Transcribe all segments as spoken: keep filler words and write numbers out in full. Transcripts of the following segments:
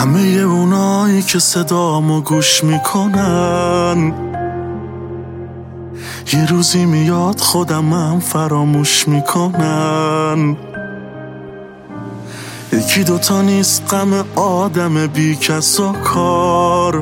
همه اونایی که صدامو گوش میکنن یه روزی میاد خودمم فراموش میکنن. یکی دوتا نیست غم آدم بی کس و کار،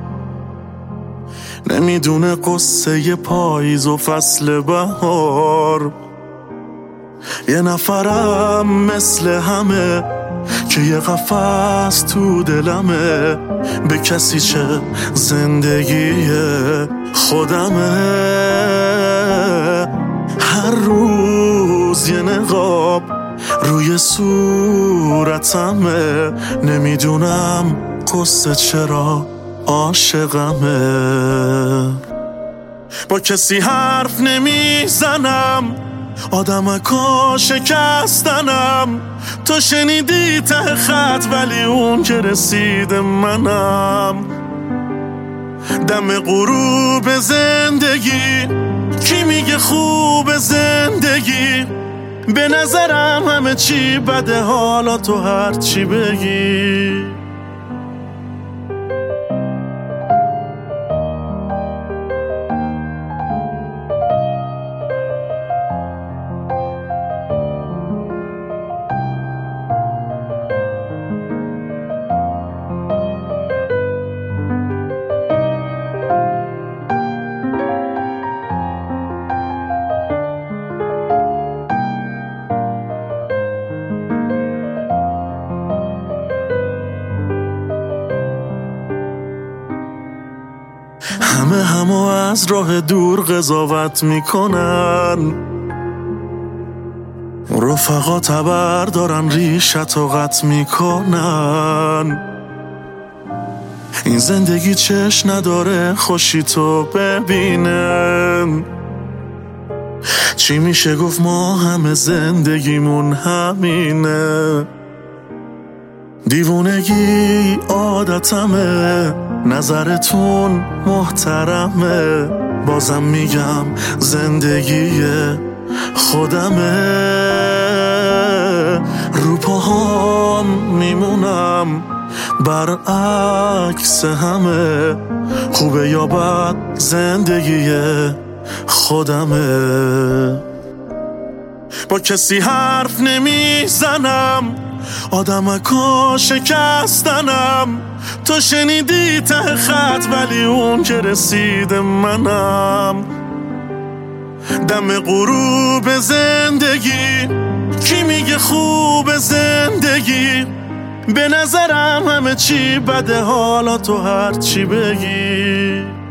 نمیدونه قصه پاییز و فصل بهار. یه نفرم مثل همه که یه قفس تو دلمه، به کسی چه زندگی خودمه. هر روز یه نقاب روی صورتمه، نمیدونم قصه چرا عاشقمه. با کسی حرف نمیزنم، آدمکا شکستنم. تو شنیدی ته خط ولی اون که رسید منم. دم غروب زندگی کی میگه خوب زندگی؟ به نظرم همه چی بده، حالا تو هر چی بگی. همه همو از راه دور قضاوت میکنن، رفقا تبر دارن ریشت و قط میکنن. این زندگی چش نداره خوشی تو ببینن. چی میشه گفت ما همه زندگیمون همینه. دیوونگی عادتمه، نظرتون محترمه. بازم میگم زندگی خودمه. رو پاهام میمونم برعکس همه، خوبه یا بد زندگی خودمه. با کسی حرف نمیزنم، آدمکا شکستنم. تو شنیدی ته خط ولی اون که رسید منم. دم غروب زندگی کی میگه خوب زندگی؟ به نظرم همه چی بده، حالا تو هر چی بگی.